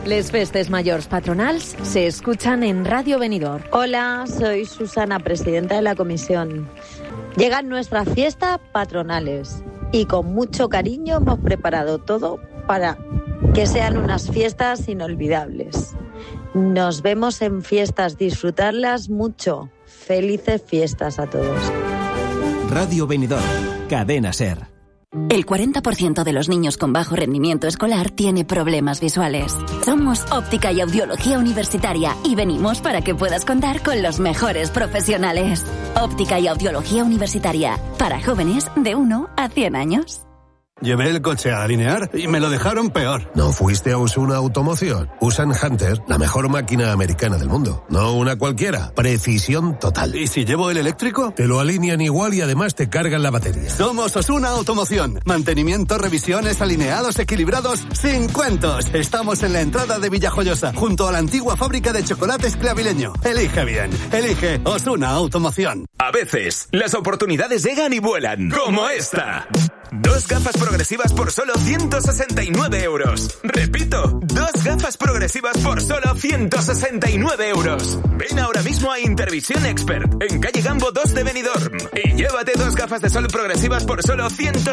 Les festes mayors patronals se escuchan en Radio Benidorm. Hola, soy Susana, presidenta de la comisión. Llegan nuestras fiestas patronales y con mucho cariño hemos preparado todo para que sean unas fiestas inolvidables. Nos vemos en fiestas, disfrutarlas mucho. Felices fiestas a todos. Radio Benidorm, Cadena SER. El 40% de los niños con bajo rendimiento escolar tiene problemas visuales. Somos Óptica y Audiología Universitaria y venimos para que puedas contar con los mejores profesionales. Óptica y Audiología Universitaria, para jóvenes de 1 a 100 años. Llevé el coche a alinear y me lo dejaron peor. ¿No fuiste a Osuna Automoción? Usan Hunter, la mejor máquina americana del mundo. No una cualquiera. Precisión total. ¿Y si llevo el eléctrico? Te lo alinean igual y además te cargan la batería. Somos Osuna Automoción. Mantenimiento, revisiones, alineados, equilibrados, sin cuentos. Estamos en la entrada de Villajoyosa, junto a la antigua fábrica de chocolates Clavileño. Elige bien. Elige Osuna Automoción. A veces, las oportunidades llegan y vuelan. Como esta. 2 gafas progresivas por solo 169 euros. Repito, 2 gafas progresivas por solo 169 euros. Ven ahora mismo a Intervisión Expert, en calle Gambo 2 de Benidorm, y llévate 2 gafas de sol progresivas por solo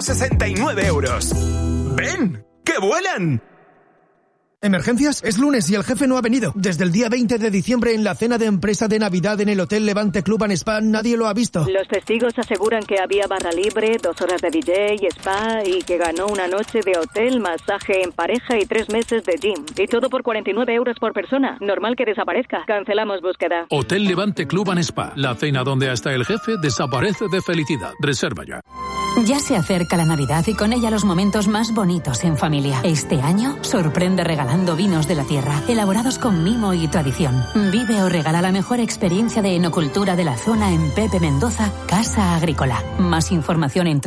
169 euros. ¡Ven! ¡Que vuelan! ¿Emergencias? Es lunes y el jefe no ha venido. Desde el día 20 de diciembre en la cena de empresa de Navidad en el Hotel Levante Club and Spa nadie lo ha visto. Los testigos aseguran que había barra libre, 2 horas de DJ, spa y que ganó una noche de hotel, masaje en pareja y 3 meses de gym. Y todo por 49 euros por persona. Normal que desaparezca. Cancelamos búsqueda. Hotel Levante Club and Spa. La cena donde hasta el jefe desaparece de felicidad. Reserva ya. Ya se acerca la Navidad y con ella los momentos más bonitos en familia. Este año sorprende regalando vinos de la tierra, elaborados con mimo y tradición. Vive o regala la mejor experiencia de enocultura de la zona en Pepe Mendoza, Casa Agrícola. Más información en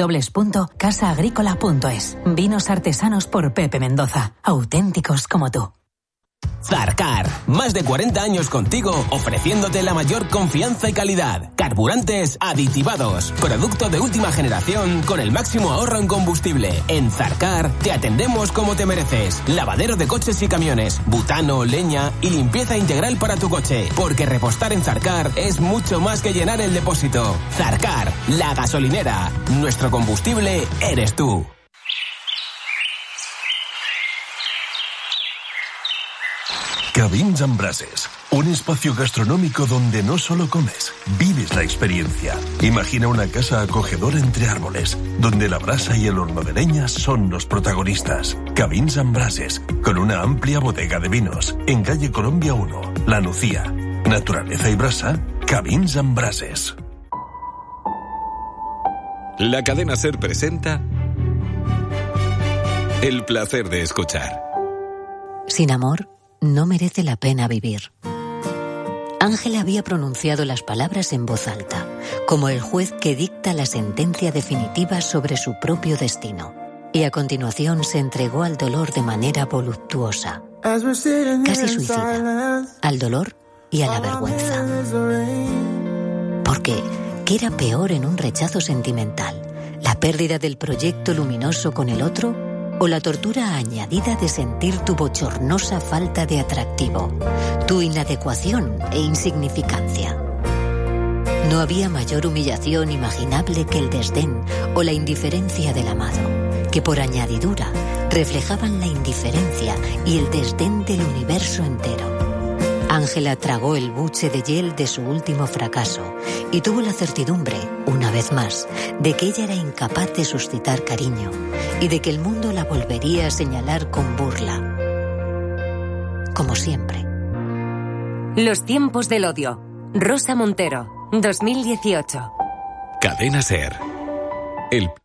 www.casaagricola.es. Vinos artesanos por Pepe Mendoza, auténticos como tú. Zarcar, más de 40 años contigo, ofreciéndote la mayor confianza y calidad. Carburantes aditivados, producto de última generación con el máximo ahorro en combustible. En Zarcar te atendemos como te mereces. Lavadero de coches y camiones, butano, leña y limpieza integral para tu coche. Porque repostar en Zarcar es mucho más que llenar el depósito. Zarcar, la gasolinera. Nuestro combustible eres tú. Cabins amb Brases, un espacio gastronómico donde no solo comes, vives la experiencia. Imagina una casa acogedora entre árboles, donde la brasa y el horno de leña son los protagonistas. Cabins amb Brases, con una amplia bodega de vinos, en calle Colombia 1, La Nucía. Naturaleza y brasa, Cabins amb Brases. La cadena SER presenta El placer de escuchar. Sin amor, no merece la pena vivir. Ángela había pronunciado las palabras en voz alta, como el juez que dicta la sentencia definitiva sobre su propio destino. Y a continuación se entregó al dolor de manera voluptuosa, casi suicida, al dolor y a la vergüenza. Porque, ¿qué era peor en un rechazo sentimental? ¿La pérdida del proyecto luminoso con el otro? ¿O la tortura añadida de sentir tu bochornosa falta de atractivo, tu inadecuación e insignificancia? No había mayor humillación imaginable que el desdén o la indiferencia del amado, que por añadidura reflejaban la indiferencia y el desdén del universo entero. Ángela tragó el buche de hiel de su último fracaso y tuvo la certidumbre, una vez más, de que ella era incapaz de suscitar cariño y de que el mundo la volvería a señalar con burla. Como siempre. Los tiempos del odio. Rosa Montero, 2018. Cadena SER. El